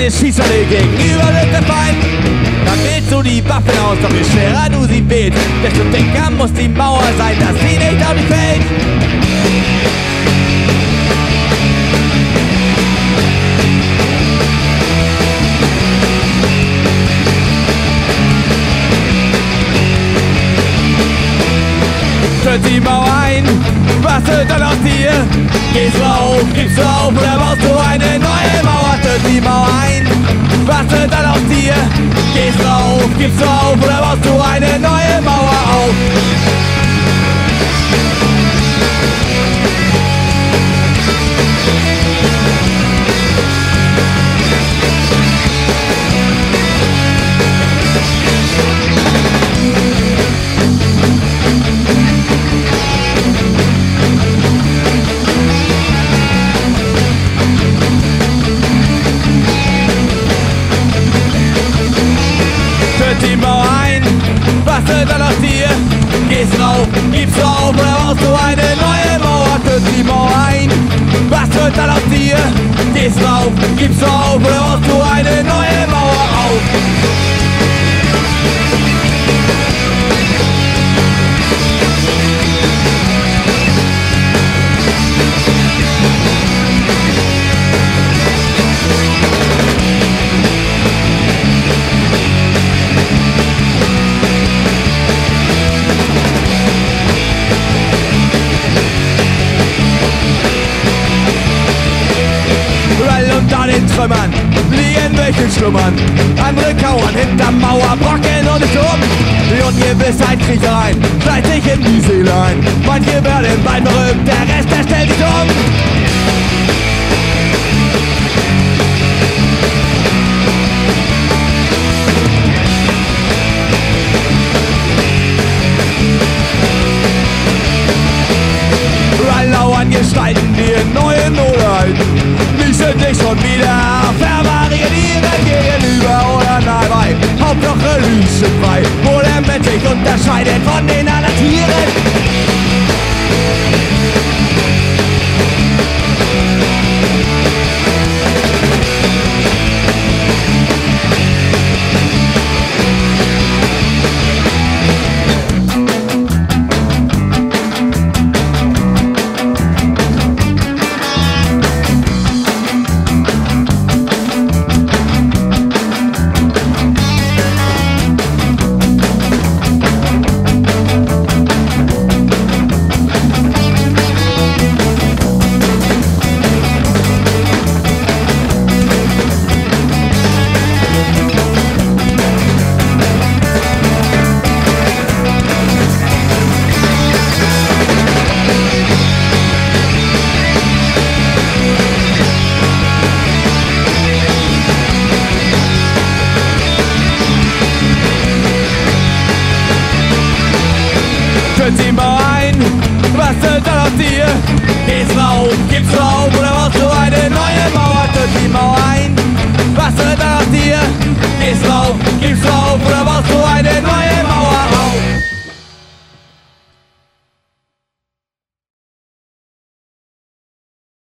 Freunde, schieß alle gegenüber wird der Feind. Dann wählst du die Waffen aus, doch je schwerer du sie wählst, desto dicker muss die Mauer sein, dass sie nicht auf dich fällt. Tritt die Mauer ein, was wird dann aus dir? Gehst du auf, gibst du auf oder baust du eine neue Mauer? Tritt die Mauer ein, was wird dann aus dir? Gehst du auf, gibst du auf oder baust du eine neue Mauer auf? Die Mauer ein, was wird dann aus dir? Gehst rauf, gibst du auf oder baust du eine neue Mauer? Tritt die Mauer ein, was wird dann aus dir? Gehst rauf, gibst du auf oder baust du eine neue Mauer auf? Unter den Trümmern liegen welche schlummern. Andere kauern hinterm Mauerbrocken und ist um. Die Ungewissheit kriecht rein, schleit sich in die Seele ein. Manche werden bald berühmt, der Rest, der stellt sich um. Lauern Gestalten, die in neuen Mode halten, ließen dich schon wieder verbarrikadieren gegenüber oder nahe bei. Hauptsache Lüse frei, wo der Mensch sich unterscheidet von den anderen.